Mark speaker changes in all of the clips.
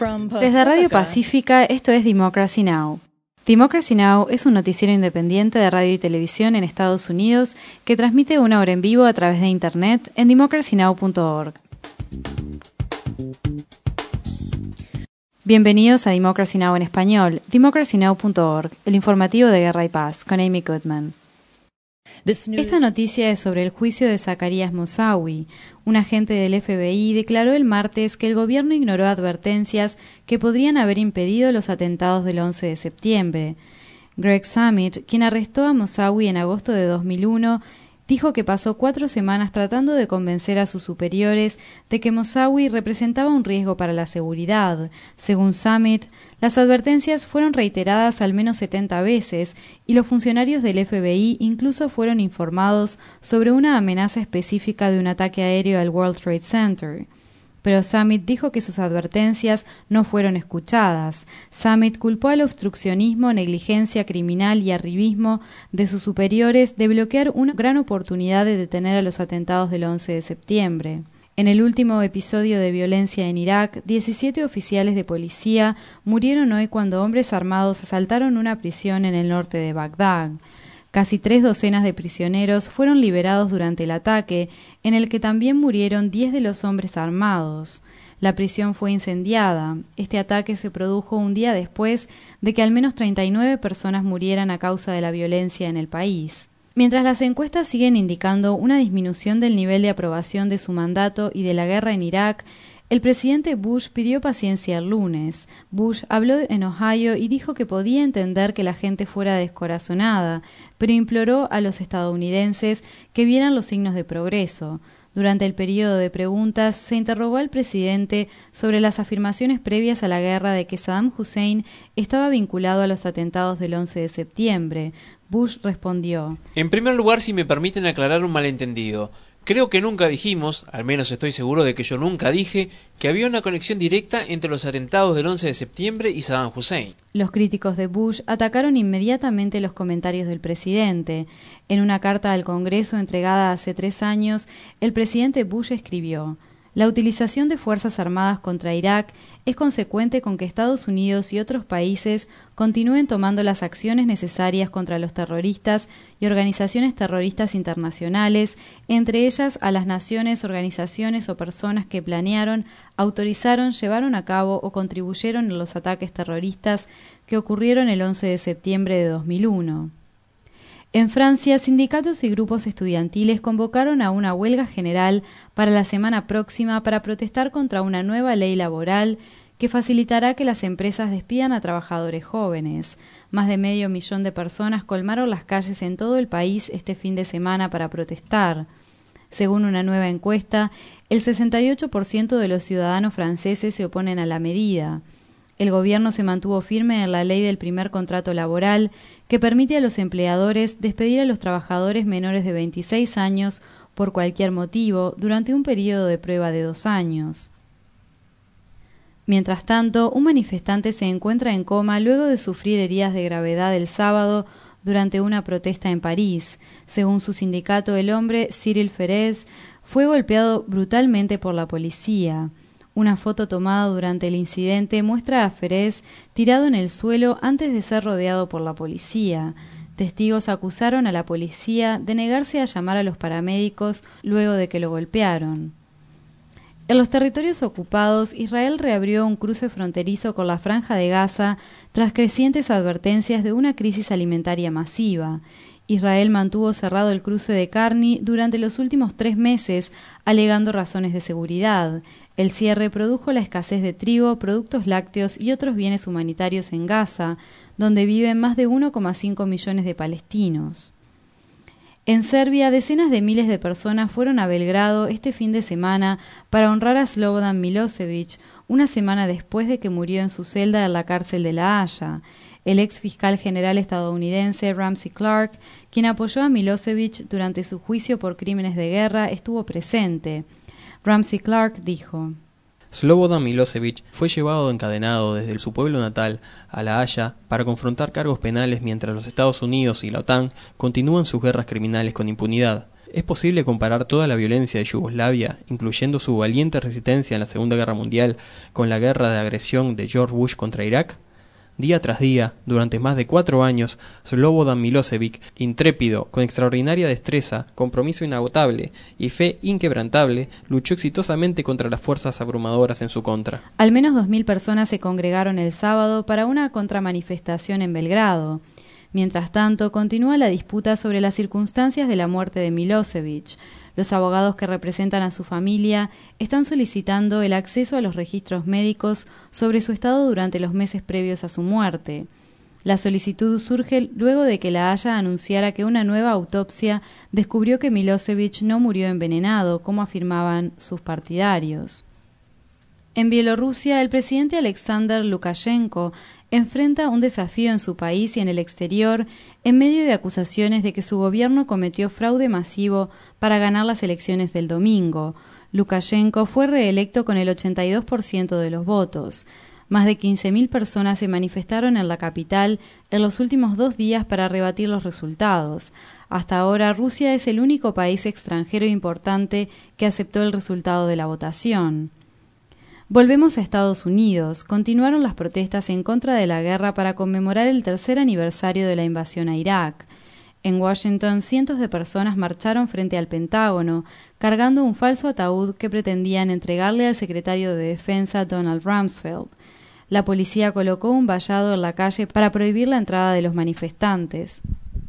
Speaker 1: Desde Radio Pacífica, esto es Democracy Now! Democracy Now! Es un noticiero independiente de radio y televisión en Estados Unidos que transmite una hora en vivo a través de Internet en democracynow.org. Bienvenidos a Democracy Now! En español, democracynow.org, el informativo de Guerra y Paz, con Amy Goodman. Esta noticia es sobre el juicio de Zacarias Moussaoui. Un agente del FBI declaró el martes que el gobierno ignoró advertencias que podrían haber impedido los atentados del 11 de septiembre. Greg Summit, quien arrestó a Moussaoui en agosto de 2001, dijo que pasó 4 semanas tratando de convencer a sus superiores de que Moussaoui representaba un riesgo para la seguridad. Según Summit, las advertencias fueron reiteradas al menos 70 veces y los funcionarios del FBI incluso fueron informados sobre una amenaza específica de un ataque aéreo al World Trade Center. Pero Summit dijo que sus advertencias no fueron escuchadas. Summit culpó al obstruccionismo, negligencia criminal y arribismo de sus superiores de bloquear una gran oportunidad de detener a los atentados del 11 de septiembre. En el último episodio de violencia en Irak, 17 oficiales de policía murieron hoy cuando hombres armados asaltaron una prisión en el norte de Bagdad. Casi 3 docenas de prisioneros fueron liberados durante el ataque, en el que también murieron 10 de los hombres armados. La prisión fue incendiada. Este ataque se produjo un día después de que al menos 39 personas murieran a causa de la violencia en el país. Mientras las encuestas siguen indicando una disminución del nivel de aprobación de su mandato y de la guerra en Irak, el presidente Bush pidió paciencia el lunes. Bush habló en Ohio y dijo que podía entender que la gente fuera descorazonada, pero imploró a los estadounidenses que vieran los signos de progreso. Durante el periodo de preguntas, se interrogó al presidente sobre las afirmaciones previas a la guerra de que Saddam Hussein estaba vinculado a los atentados del 11 de septiembre. Bush respondió:
Speaker 2: En primer lugar, si me permiten aclarar un malentendido. Creo que nunca dijimos, al menos estoy seguro de que yo nunca dije, que había una conexión directa entre los atentados del 11 de septiembre y Saddam Hussein.
Speaker 1: Los críticos de Bush atacaron inmediatamente los comentarios del presidente. En una carta al Congreso entregada hace 3 años, el presidente Bush escribió: La utilización de fuerzas armadas contra Irak es consecuente con que Estados Unidos y otros países continúen tomando las acciones necesarias contra los terroristas y organizaciones terroristas internacionales, entre ellas a las naciones, organizaciones o personas que planearon, autorizaron, llevaron a cabo o contribuyeron en los ataques terroristas que ocurrieron el 11 de septiembre de 2001. En Francia, sindicatos y grupos estudiantiles convocaron a una huelga general para la semana próxima para protestar contra una nueva ley laboral que facilitará que las empresas despidan a trabajadores jóvenes. Más de 500.000 de personas colmaron las calles en todo el país este fin de semana para protestar. Según una nueva encuesta, el 68% de los ciudadanos franceses se oponen a la medida. El gobierno se mantuvo firme en la ley del primer contrato laboral, que permite a los empleadores despedir a los trabajadores menores de 26 años por cualquier motivo durante un periodo de prueba de 2 años. Mientras tanto, un manifestante se encuentra en coma luego de sufrir heridas de gravedad el sábado durante una protesta en París. Según su sindicato, el hombre, Cyril Ferez, fue golpeado brutalmente por la policía. Una foto tomada durante el incidente muestra a Ferez tirado en el suelo antes de ser rodeado por la policía. Testigos acusaron a la policía de negarse a llamar a los paramédicos luego de que lo golpearon. En los territorios ocupados, Israel reabrió un cruce fronterizo con la Franja de Gaza tras crecientes advertencias de una crisis alimentaria masiva. Israel mantuvo cerrado el cruce de Carni durante los últimos 3 meses, alegando razones de seguridad. El cierre produjo la escasez de trigo, productos lácteos y otros bienes humanitarios en Gaza, donde viven más de 1,5 millones de palestinos. En Serbia, decenas de miles de personas fueron a Belgrado este fin de semana para honrar a Slobodan Milošević, una semana después de que murió en su celda en la cárcel de La Haya. El ex fiscal general estadounidense Ramsey Clark, quien apoyó a Milošević durante su juicio por crímenes de guerra, estuvo presente. Ramsey Clark dijo:
Speaker 3: Slobodan Milošević fue llevado encadenado desde su pueblo natal a La Haya para confrontar cargos penales mientras los Estados Unidos y la OTAN continúan sus guerras criminales con impunidad. ¿Es posible comparar toda la violencia de Yugoslavia, incluyendo su valiente resistencia en la Segunda Guerra Mundial, con la guerra de agresión de George Bush contra Irak? Día tras día, durante más de 4 años, Slobodan Milosevic, intrépido, con extraordinaria destreza, compromiso inagotable y fe inquebrantable, luchó exitosamente contra las fuerzas abrumadoras en su contra.
Speaker 1: Al menos 2.000 personas se congregaron el sábado para una contramanifestación en Belgrado. Mientras tanto, continúa la disputa sobre las circunstancias de la muerte de Milosevic. Los abogados que representan a su familia están solicitando el acceso a los registros médicos sobre su estado durante los meses previos a su muerte. La solicitud surge luego de que La Haya anunciara que una nueva autopsia descubrió que Milosevic no murió envenenado, como afirmaban sus partidarios. En Bielorrusia, el presidente Alexander Lukashenko enfrenta un desafío en su país y en el exterior en medio de acusaciones de que su gobierno cometió fraude masivo para ganar las elecciones del domingo. Lukashenko fue reelecto con el 82% de los votos. Más de 15.000 personas se manifestaron en la capital en los últimos 2 días para rebatir los resultados. Hasta ahora, Rusia es el único país extranjero importante que aceptó el resultado de la votación. Volvemos a Estados Unidos. Continuaron las protestas en contra de la guerra para conmemorar el 3er aniversario de la invasión a Irak. En Washington, cientos de personas marcharon frente al Pentágono, cargando un falso ataúd que pretendían entregarle al secretario de Defensa Donald Rumsfeld. La policía colocó un vallado en la calle para prohibir la entrada de los manifestantes.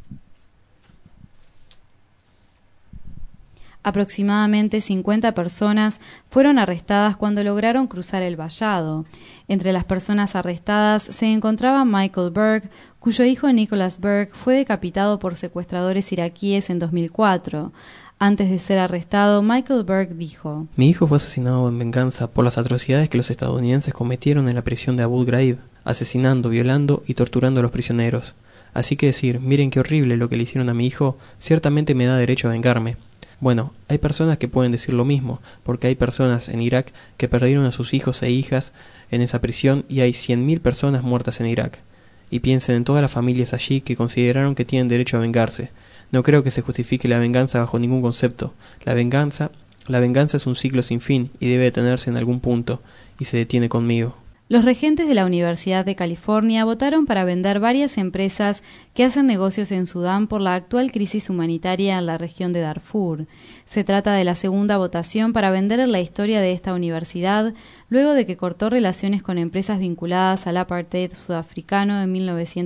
Speaker 1: Aproximadamente 50 personas fueron arrestadas cuando lograron cruzar el vallado. Entre las personas arrestadas se encontraba Michael Berg, cuyo hijo Nicholas Berg fue decapitado por secuestradores iraquíes en 2004. Antes de ser arrestado, Michael Berg dijo:
Speaker 3: Mi hijo fue asesinado en venganza por las atrocidades que los estadounidenses cometieron en la prisión de Abu Ghraib, asesinando, violando y torturando a los prisioneros. Así que decir, miren qué horrible lo que le hicieron a mi hijo, ciertamente me da derecho a vengarme. Bueno, hay personas que pueden decir lo mismo, porque hay personas en Irak que perdieron a sus hijos e hijas en esa prisión y hay 100.000 personas muertas en Irak. Y piensen en todas las familias allí que consideraron que tienen derecho a vengarse. No creo que se justifique la venganza bajo ningún concepto. La venganza es un ciclo sin fin y debe detenerse en algún punto, y se detiene conmigo.
Speaker 1: Los regentes de la Universidad de California votaron para vender varias empresas que hacen negocios en Sudán por la actual crisis humanitaria en la región de Darfur. Se trata de la segunda votación para vender en la historia de esta universidad, luego de que cortó relaciones con empresas vinculadas al apartheid sudafricano en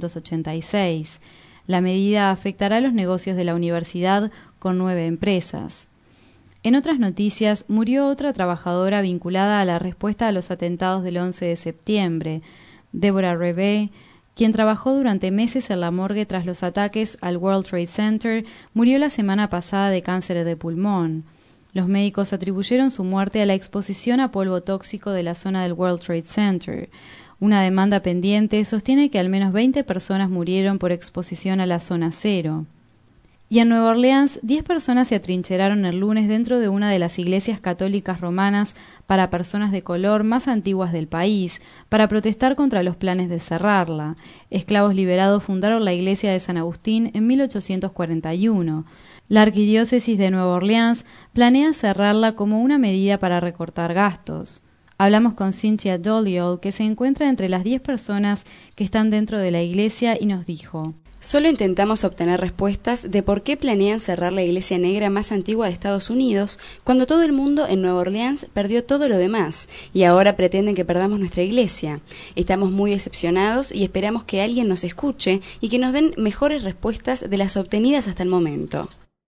Speaker 1: 1986. La medida afectará los negocios de la universidad con 9 empresas. En otras noticias, murió otra trabajadora vinculada a la respuesta a los atentados del 11 de septiembre. Deborah Reve, quien trabajó durante meses en la morgue tras los ataques al World Trade Center, murió la semana pasada de cáncer de pulmón. Los médicos atribuyeron su muerte a la exposición a polvo tóxico de la zona del World Trade Center. Una demanda pendiente sostiene que al menos 20 personas murieron por exposición a la zona cero. Y en Nueva Orleans, 10 personas se atrincheraron el lunes dentro de una de las iglesias católicas romanas para personas de color más antiguas del país, para protestar contra los planes de cerrarla. Esclavos liberados fundaron la iglesia de San Agustín en 1841. La arquidiócesis de Nueva Orleans planea cerrarla como una medida para recortar gastos. Hablamos con Cynthia Doliol, que se encuentra entre las 10 personas que están dentro de la iglesia, y nos dijo:
Speaker 4: Solo intentamos obtener respuestas de por qué planean cerrar la iglesia negra más antigua de Estados Unidos cuando todo el mundo en Nueva Orleans perdió todo lo demás y ahora pretenden que perdamos nuestra iglesia. Estamos muy decepcionados y esperamos que alguien nos escuche y que nos den mejores respuestas de las obtenidas hasta el momento.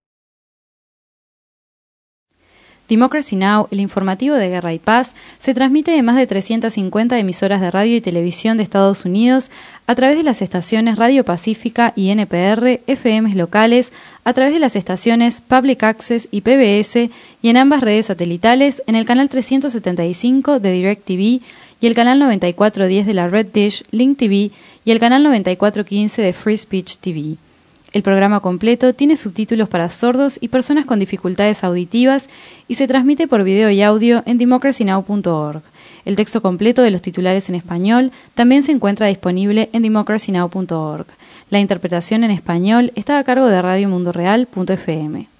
Speaker 1: Democracy Now!, el informativo de Guerra y Paz, se transmite de más de 350 emisoras de radio y televisión de Estados Unidos a través de las estaciones Radio Pacífica y NPR, FMs locales, a través de las estaciones Public Access y PBS, y en ambas redes satelitales, en el canal 375 de DirecTV y el canal 9410 de la Red Dish, Link TV, y el canal 9415 de Free Speech TV. El programa completo tiene subtítulos para sordos y personas con dificultades auditivas y se transmite por video y audio en democracynow.org. El texto completo de los titulares en español también se encuentra disponible en democracynow.org. La interpretación en español está a cargo de radiomundoreal.fm.